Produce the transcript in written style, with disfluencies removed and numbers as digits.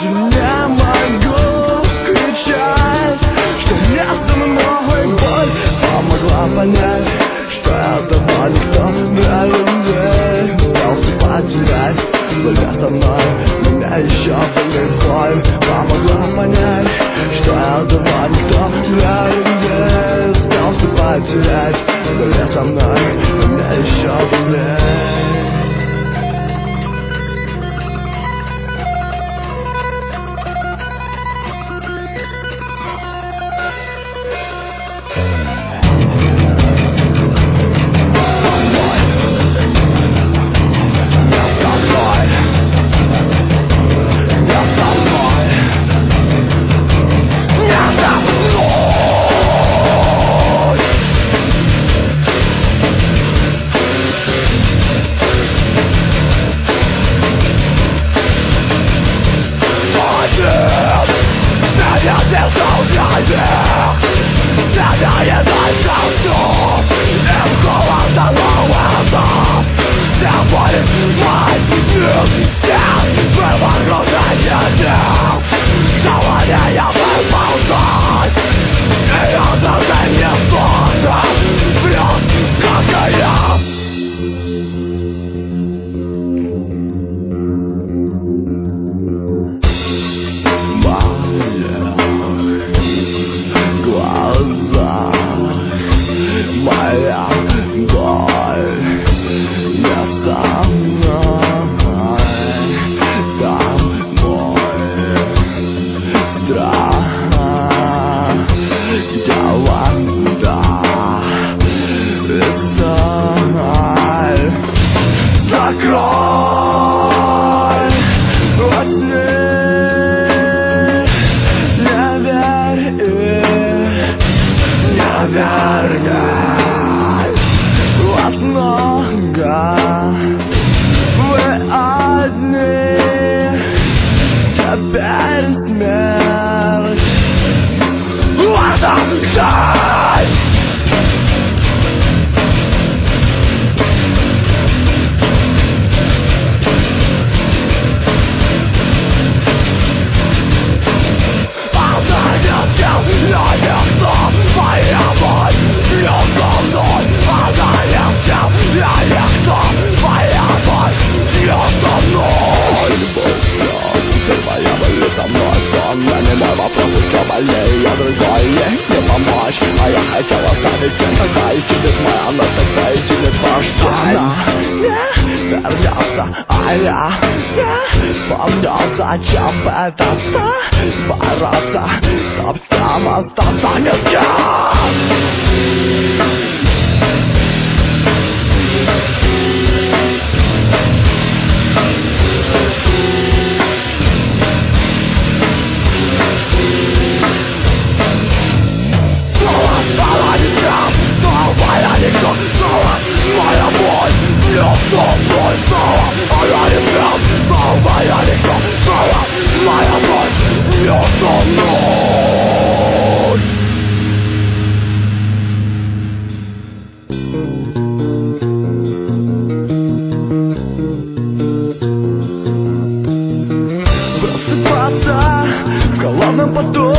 даже не могу кричать, что не со мной боль помогла понять, что это боль, что на любви пытался потерять. Только со мной меня еще болит боль помогла понять, что это боль, что на любви пытался потерять. Только со мной меня еще болит. Я другой не помочь, а я хотел оставить тебя, идти без моя, но тогда идти без башни. Она не вернется, а я не помню, зачем это бороться, чтоб всем остаться нельзя. Просыпаться в холодном поту,